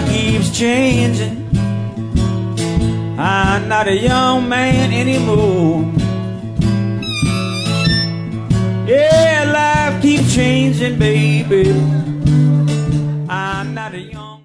keeps changing. I'm not a young man anymore. Yeah, life keeps changing, baby. I'm not a young